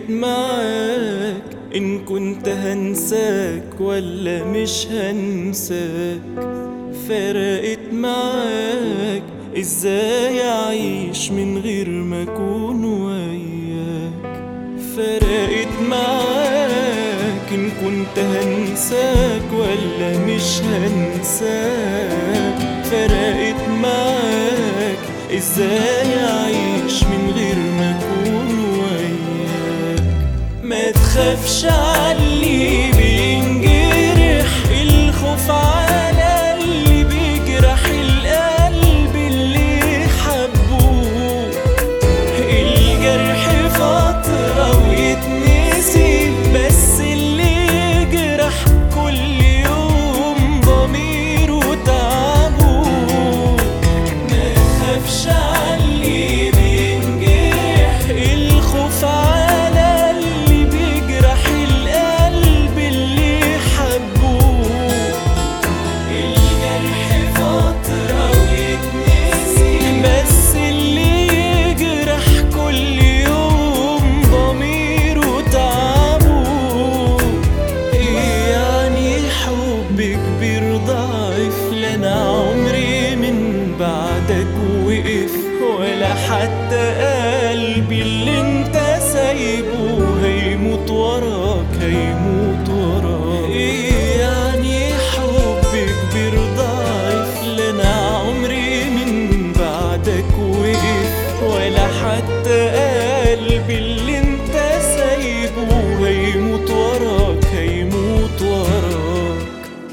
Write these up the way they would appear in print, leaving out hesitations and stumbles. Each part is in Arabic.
معاك إن كنت هنساك ولا مش هنساك. فرقت معاك إزاي أعيش من غير ما أكون وياك. فرقت معاك إن كنت هنساك ولا مش هنساك. فرقت معاك إزاي أعيش من غير ما أكون وياك. ما تخافش عاللي بينجرح، الخوف على اللي بيجرح القلب اللي حبوه. الجرح فترة ويتنسي، بس اللي يجرح كل يوم ضميره تعبه. ما تخافش عاللي بينجرح، الخوف على اللي بيجرح القلب اللي حبوه. الجرح فترة ويتنسي، بس اللي يجرح كل يوم ضميره تعبه. ايه يعني حب كبير ضعيف، لا انا عمري من بعدك وقف، ولا حتى قلبي اللي انت سايبه هيموت وراك هيموت وراك. ايه يعني حب كبير ضعيف، لا انا عمري من بعدك وقف، ولا حتى قلبي اللي انت سايبه هيموت وراك هيموت وراك.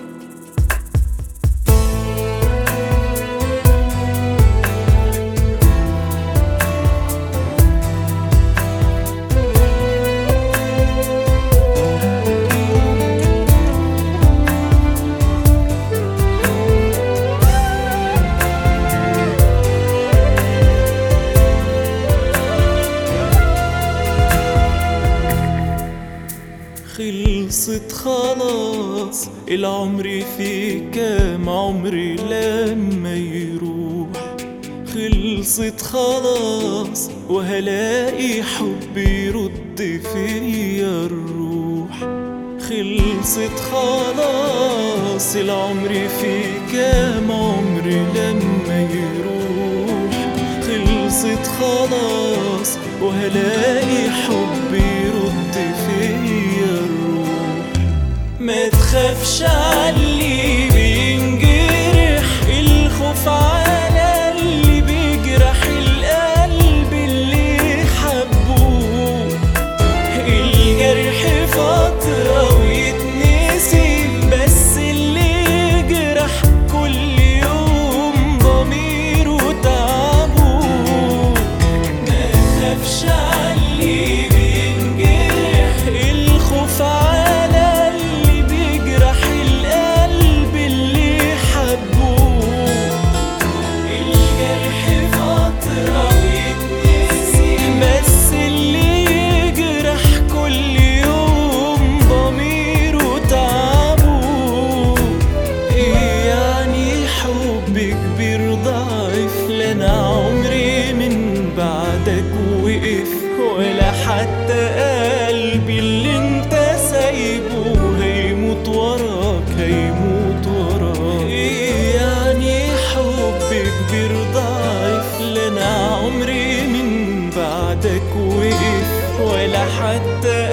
خلصت خلاص العمر في كام عمري لما يروح. خلصت خلاص وهلاقي حب يرد فيا الروح. خلصت خلاص العمر في كام عمري لما يروح. خلصت خلاص وهلاقي حب يرد فيا الروح. ما تخافش عاللي بينجرح، الخوف على اللي بيجرح القلب اللي حبوه. الجرح فترة ويتنسي، بس اللي يجرح كل يوم ضميره تعبه. ما تخافش عاللي بينجرح، الخوف على اللي بيجرح القلب اللي حبوه. الجرح فترة ويتنسي، بس اللي يجرح كل يوم ضميره تعبه. ايه يعني حب كبير ضعيف، لا انا عمري من بعدك وقف، ولا حتى قلبي اللي انت سايبه هيموت وراك هيموت وراك. ايه يعني حب كبير ضعيف، لا انا عمري من بعدك وقف، ولا حتى